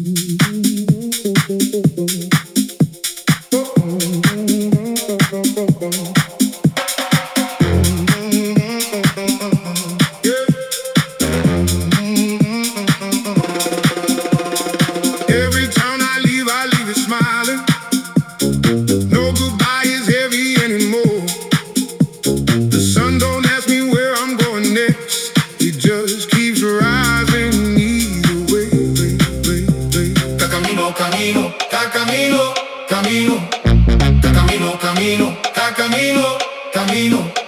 Every time I leave it smiling. No goodbye is heavy anymore. The sun don't ask me where I'm going next. It just keeps rising either way. Ca camino, camino, ca camino, camino. Ca camino, camino, ca camino, camino.